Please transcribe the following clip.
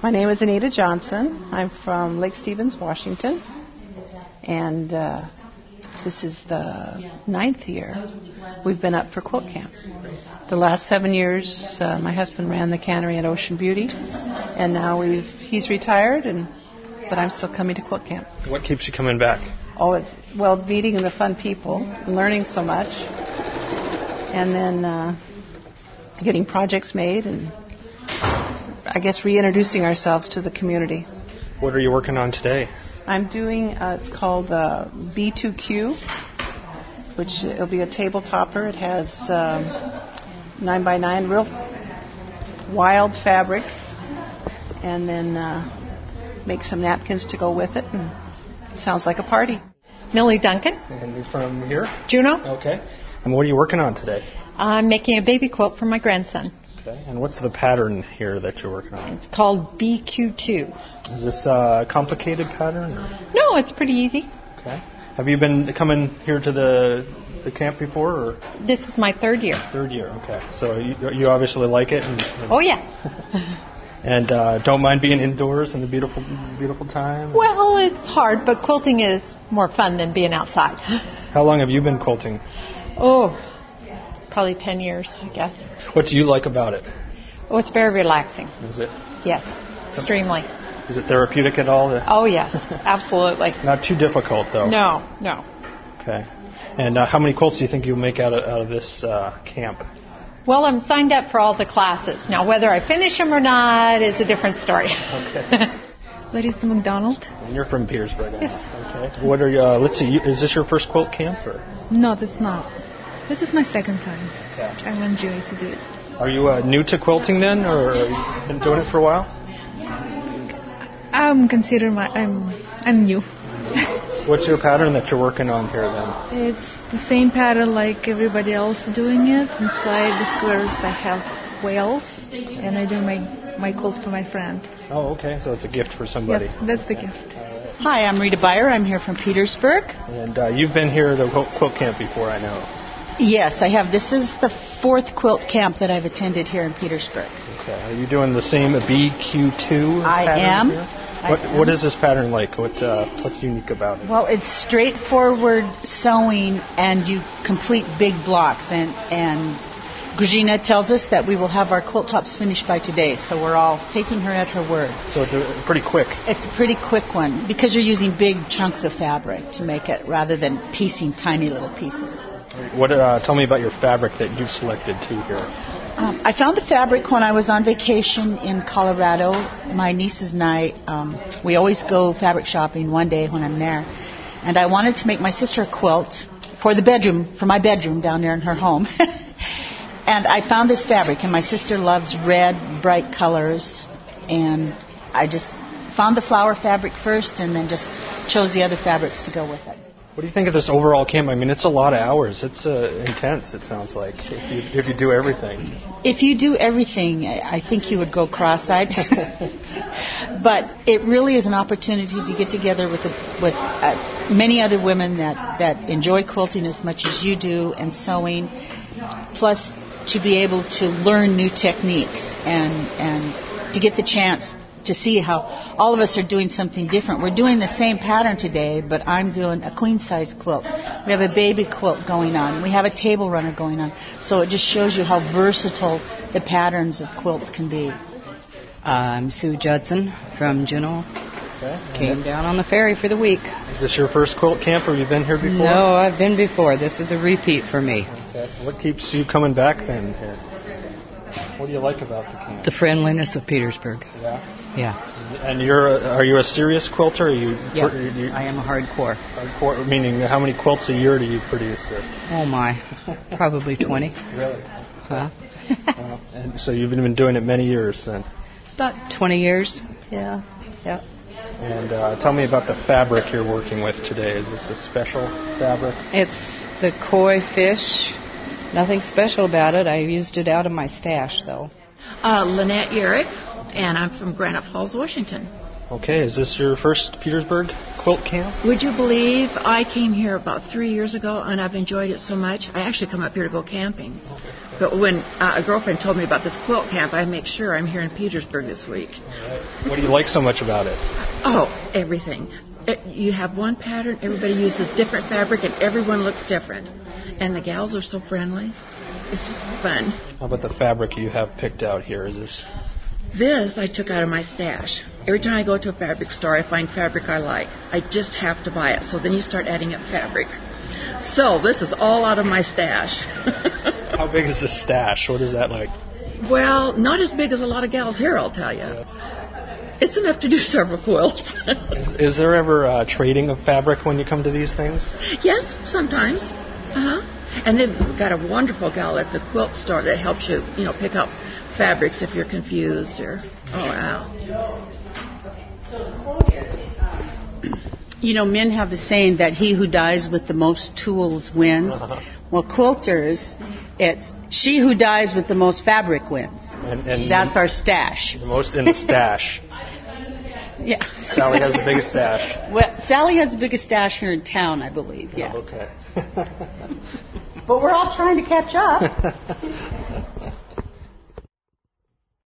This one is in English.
My name is Anita Johnson. I'm from Lake Stevens, Washington. And this is the 9th year we've been up for quilt camp. The last 7 years, my husband ran the cannery at Ocean Beauty. And now he's retired, but I'm still coming to quilt camp. What keeps you coming back? Oh, it's, meeting the fun people and learning so much. And then getting projects made and, I guess, reintroducing ourselves to the community. What are you working on today? I'm doing, it's called B2Q, which it'll be a table topper. It has 9x9 real wild fabrics, and then make some napkins to go with it, and it sounds like a party. Millie Duncan. And you're from here? Juneau. Okay. And what are you working on today? I'm making a baby quilt for my grandson. Okay. And what's the pattern here that you're working on? It's called BQ2. Is this a complicated pattern? Or? No, it's pretty easy. Okay. Have you been coming here to the camp before? Or? This is my third year. Third year, okay. So you obviously like it? Oh, yeah. And don't mind being indoors in the beautiful time? Well, it's hard, but quilting is more fun than being outside. How long have you been quilting? Oh, probably 10 years, I guess. What do you like about it? Oh, it's very relaxing. Is it? Yes, extremely. Is it therapeutic at all? Oh, yes, absolutely. Not too difficult, though? No. Okay. And how many quilts do you think you'll make out of this camp? Well, I'm signed up for all the classes. Now, whether I finish them or not is a different story. Okay. Larissa McDonald. And you're from Petersburg? Yes. Okay. What are you, let's see, is this your first quilt camp? Or? No, that's not. This is my second time. Okay. I want Joey to do it. Are you new to quilting then, or have you been doing it for a while? I'm new. What's your pattern that you're working on here then? It's the same pattern like everybody else doing it. Inside the squares I have whales, and I do my quilt for my friend. Oh, okay. So it's a gift for somebody. Yes, that's the gift. Hi, I'm Rita Beyer. I'm here from Petersburg. And you've been here at the quilt camp before, I know. Yes, I have. This is the 4th quilt camp that I've attended here in Petersburg. Okay. Are you doing the same BQ2 I am. Here? What is this pattern like? What's unique about it? Well, it's straightforward sewing, and you complete big blocks. And Grzina tells us that we will have our quilt tops finished by today, so we're all taking her at her word. So it's pretty quick. It's a pretty quick one, because you're using big chunks of fabric to make it, rather than piecing tiny little pieces. Tell me about your fabric that you've selected too here. I found the fabric when I was on vacation in Colorado. My nieces and I, we always go fabric shopping one day when I'm there. And I wanted to make my sister a quilt for my bedroom down there in her home. And I found this fabric, and my sister loves red, bright colors. And I just found the flower fabric first and then just chose the other fabrics to go with it. What do you think of this overall camp? I mean, it's a lot of hours. It's intense, it sounds like, if you do everything. If you do everything, I think you would go cross-eyed. But it really is an opportunity to get together with many other women that enjoy quilting as much as you do and sewing, plus to be able to learn new techniques and to get the chance to see how all of us are doing something different. We're doing the same pattern today, but I'm doing a queen-size quilt. We have a baby quilt going on. We have a table runner going on. So it just shows you how versatile the patterns of quilts can be. I'm Sue Judson from Juneau. Okay. Came down on the ferry for the week. Is this your first quilt camp, or have you been here before? No, I've been before. This is a repeat for me. Okay. What keeps you coming back then here? What do you like about the camp? The friendliness of Petersburg. Yeah? Yeah. And are you a serious quilter? I am a hardcore. Hardcore, meaning how many quilts a year do you produce? Oh my, probably 20. Really? Huh? And so you've been doing it many years then? About 20 years. Yeah. And tell me about the fabric you're working with today. Is this a special fabric? It's the koi fish. Nothing special about it. I used it out of my stash, though. Lynette Yerrick, and I'm from Granite Falls, Washington. Okay, is this your first Petersburg quilt camp? Would you believe I came here about 3 years ago and I've enjoyed it so much? I actually come up here to go camping. But when a girlfriend told me about this quilt camp, I make sure I'm here in Petersburg this week. All right. What do you like so much about it? Oh, everything. You have one pattern, everybody uses different fabric, and everyone looks different. And the gals are so friendly. It's just fun. How about the fabric you have picked out here? Is this... This I took out of my stash. Every time I go to a fabric store, I find fabric I like. I just have to buy it. So then you start adding up fabric. So this is all out of my stash. How big is the stash? What is that like? Well, not as big as a lot of gals here, I'll tell you. It's enough to do several quilts. Is there ever trading of fabric when you come to these things? Yes, sometimes. And they've got a wonderful gal at the quilt store that helps you, pick up fabrics if you're confused or, wow. Men have the saying that he who dies with the most tools wins. Well, quilters, it's she who dies with the most fabric wins. And that's our stash. The most in the stash. Yeah. Sally has the biggest stash. Well, Sally has the biggest stash here in town, I believe. Yeah. Oh, okay. But we're all trying to catch up.